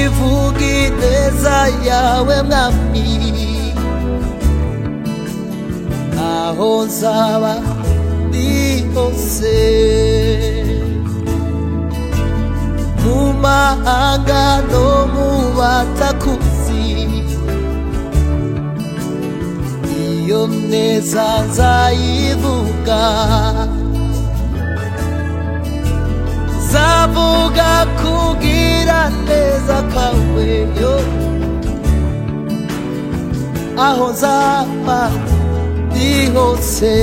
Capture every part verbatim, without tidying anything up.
ivuga ineza yawe mwami, aho nzaba ndi hose, mu mahanga no mu batakuzi, iyo neza nzayivuga, nzavuga kugira neza kwawe yo, aho nzaba ndi hose,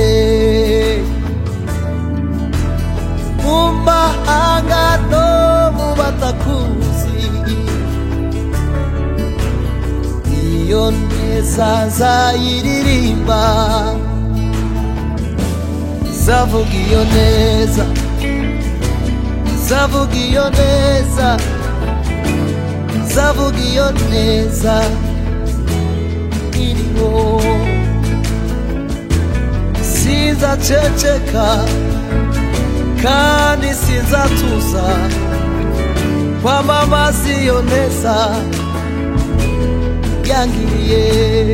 mu mahanga no mu batakuzi, iyo neza nzayiririmba, nzavuga iyo neza, nzavuga iyo neza, nzavuga iyo neza iriho, sinzaceceka kandi sinzatuza kwamamaza iyo neza yangiriye,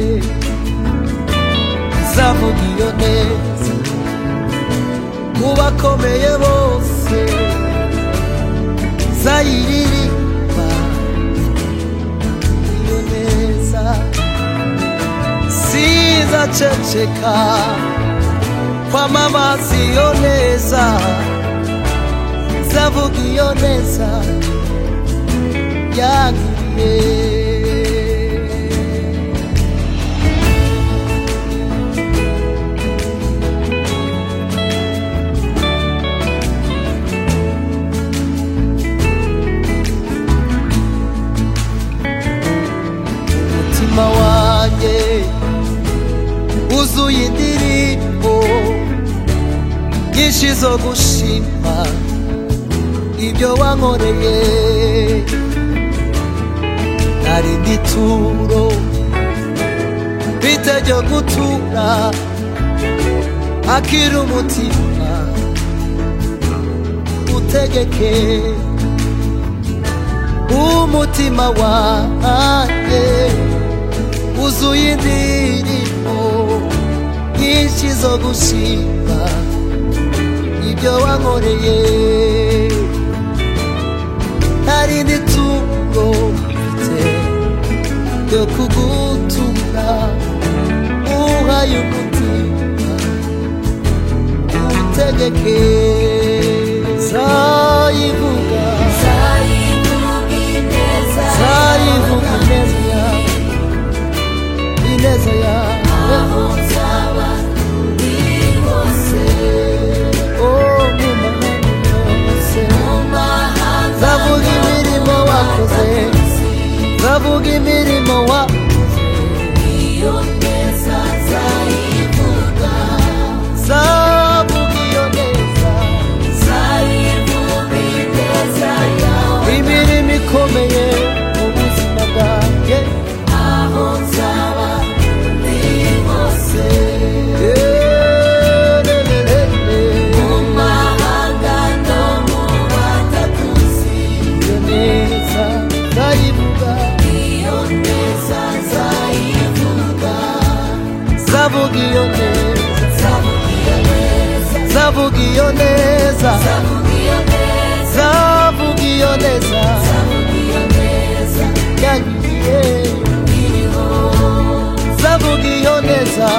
nzavuga iyo neza mu bakomeye bose, nzayiririmba iyo neza, sinzaceceka kwamamaza iyo neza, nzavuga iyo neza yangiriye. Umutima wanjye wuzuye indirimbo nyinshi zo gushima ibyo wankoreye, nari ndituro mfite ryo gutura, akira umutima utegeke umutima wanjye, wuzuye indirimbo nyinshi zo gushima ibyo wankoreye, nari ndituro mfite ryo kugutura, uhaye umutima utegeke, nzayivuga, nzayivuga ineza yawe, ineza yawe, aho nzaba ndi hose, oh mu mahanga yose, nzavuga imirimo wakoze, nzavuga imirimo wakoze, iyo neza nzayivuga, nzavuga iyo neza, nzayivuga ineza yawe, imirimo ikomeye mu buzima bwanjye, aho nzaba ndi hose, mu mahanga no mu batakuzi, iyo neza nzayivuga, iyo neza nzayivuga, nzavuga iyo neza, nzavuga iyo neza, nzavuga iyo neza yangiriye, nzavuga iyo neza,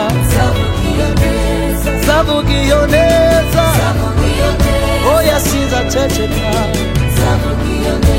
nzavuga iyo neza, oya sinzaceceka, nzavuga iyo neza.